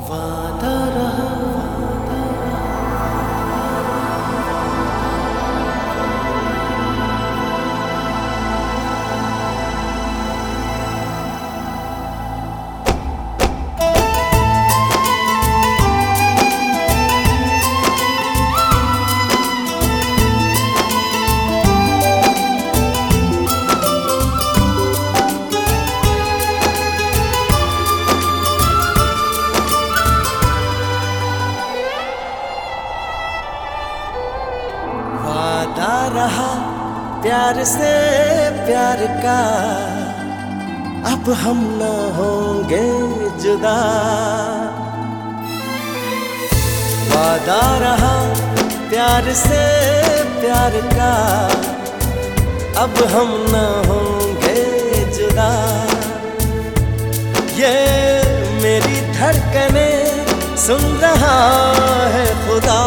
वादा रहा। वादा रहा प्यार से प्यार का, अब हम न होंगे जुदा। वादा रहा प्यार से प्यार का, अब हम न होंगे जुदा। ये मेरी धड़कनें सुन रहा है खुदा।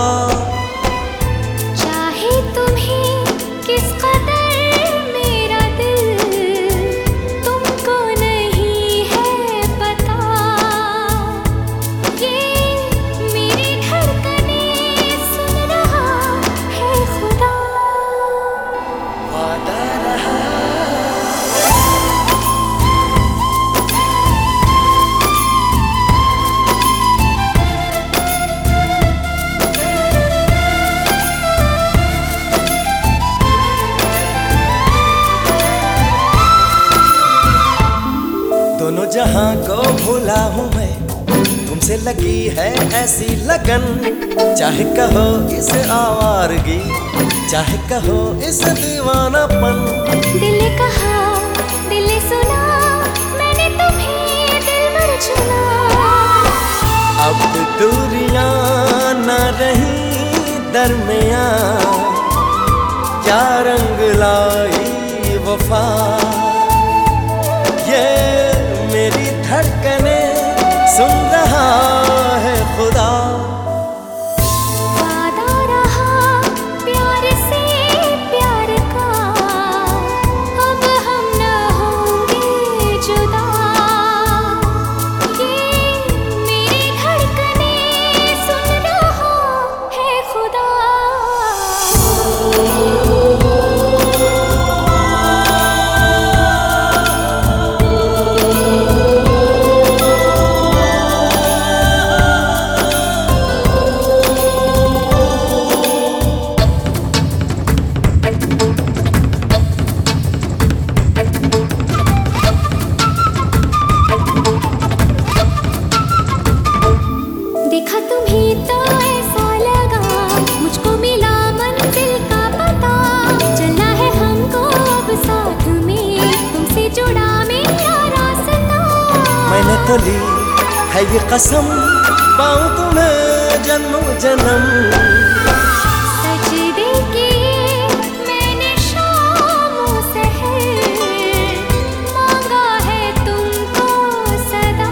दोनों जहां को भूला हूँ मैं, तुमसे लगी है ऐसी लगन। चाहे कहो इसे आवारगी, चाहे कहो इसे दीवानापन। दिल ने कहा, दिल ने सुना, मैंने तुम्हें दिलबर चुना। अब दूरियां न रही दरमियां, क्या रंग लाई वफा। ये मेरी धड़कनें सुन रहा है खुदा। वादा रहा प्यार से प्यार का, अब हम न होंगे जुदा। ये मेरी धड़कनें सुन रहा है खुदा। देखा तुम्हें तो ऐसा लगा, मुझको मिला मंजिल का पता। चलना है हमको अब साथ में, तुमसे जुड़ा मेरा रास्ता। मैंने तो ली है ये कसम, पाऊं तुम्हें जन्मों जन्म। सजदे किए मैंने शामों सहर, मांगा है तुमको सदा।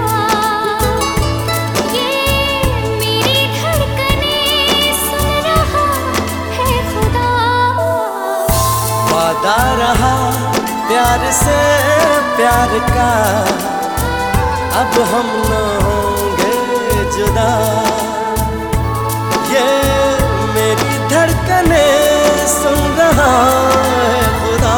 ये मेरी धड़कनें सुन रहा है खुदा। वादा रहा प्यार से प्यार का, अब हम न होंगे जुदा। ये मेरी धड़कनें सुन रहा है खुदा।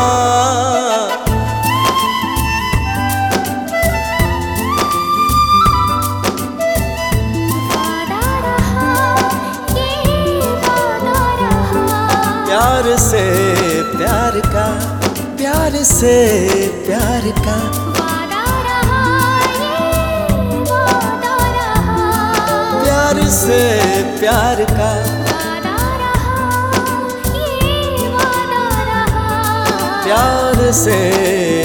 वादा रहा, ये वादा रहा। प्यार से प्यार का, प्यार से प्यार का। वादा रहा, ये वादा रहा। प्यार से प्यार का। वादा रहा, ये वादा रहा। प्यार से